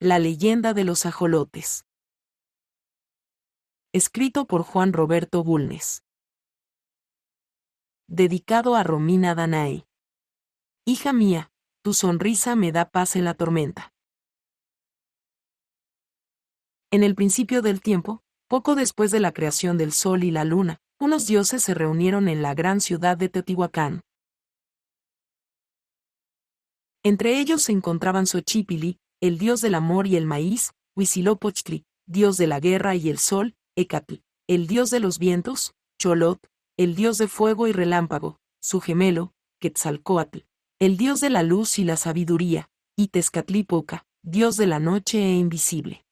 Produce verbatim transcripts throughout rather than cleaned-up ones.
La leyenda de los ajolotes. Escrito por Juan Roberto Bulnes. Dedicado a Romina Danae. Hija mía, tu sonrisa me da paz en la tormenta. En el principio del tiempo, poco después de la creación del sol y la luna, unos dioses se reunieron en la gran ciudad de Teotihuacán. Entre ellos se encontraban Xochipilli, el dios del amor y el maíz, Huitzilopochtli, dios de la guerra y el sol, Ecatl, el dios de los vientos, Xolotl, el dios de fuego y relámpago, su gemelo, Quetzalcóatl, el dios de la luz y la sabiduría, y Tezcatlipoca, dios de la noche e invisible.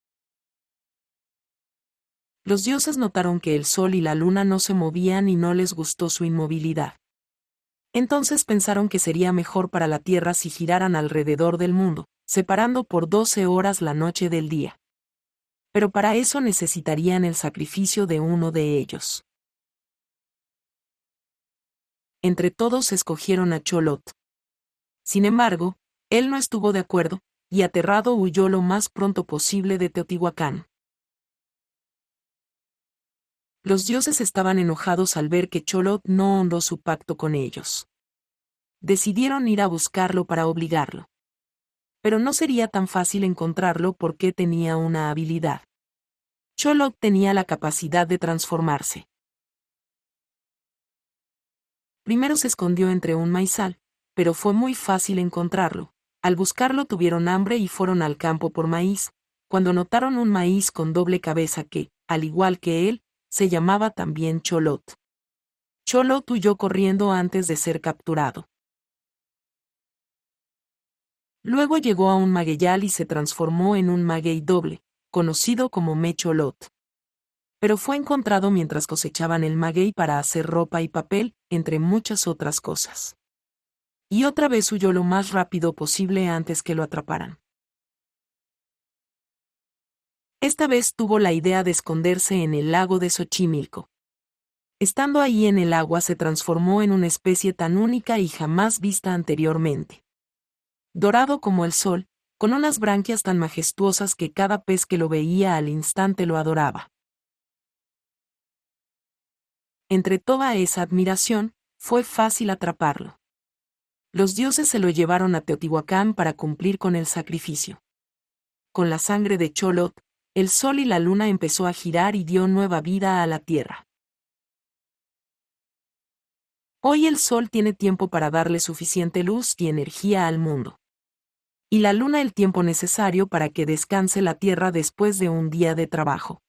Los dioses notaron que el sol y la luna no se movían y no les gustó su inmovilidad. Entonces pensaron que sería mejor para la tierra si giraran alrededor del mundo, separando por doce horas la noche del día. Pero para eso necesitarían el sacrificio de uno de ellos. Entre todos escogieron a Xolotl. Sin embargo, él no estuvo de acuerdo, y aterrado huyó lo más pronto posible de Teotihuacán. Los dioses estaban enojados al ver que Xolotl no honró su pacto con ellos. Decidieron ir a buscarlo para obligarlo. Pero no sería tan fácil encontrarlo porque tenía una habilidad. Xolotl tenía la capacidad de transformarse. Primero se escondió entre un maizal, pero fue muy fácil encontrarlo. Al buscarlo tuvieron hambre y fueron al campo por maíz, cuando notaron un maíz con doble cabeza que, al igual que él, se llamaba también Xolotl. Xolotl huyó corriendo antes de ser capturado. Luego llegó a un magueyal y se transformó en un maguey doble, conocido como Mexolotl. Pero fue encontrado mientras cosechaban el maguey para hacer ropa y papel, entre muchas otras cosas. Y otra vez huyó lo más rápido posible antes que lo atraparan. Esta vez tuvo la idea de esconderse en el lago de Xochimilco. Estando ahí en el agua se transformó en una especie tan única y jamás vista anteriormente. Dorado como el sol, con unas branquias tan majestuosas que cada pez que lo veía al instante lo adoraba. Entre toda esa admiración, fue fácil atraparlo. Los dioses se lo llevaron a Teotihuacán para cumplir con el sacrificio. Con la sangre de Xolotl, el sol y la luna empezó a girar y dio nueva vida a la tierra. Hoy el sol tiene tiempo para darle suficiente luz y energía al mundo. Y la luna el tiempo necesario para que descanse la tierra después de un día de trabajo.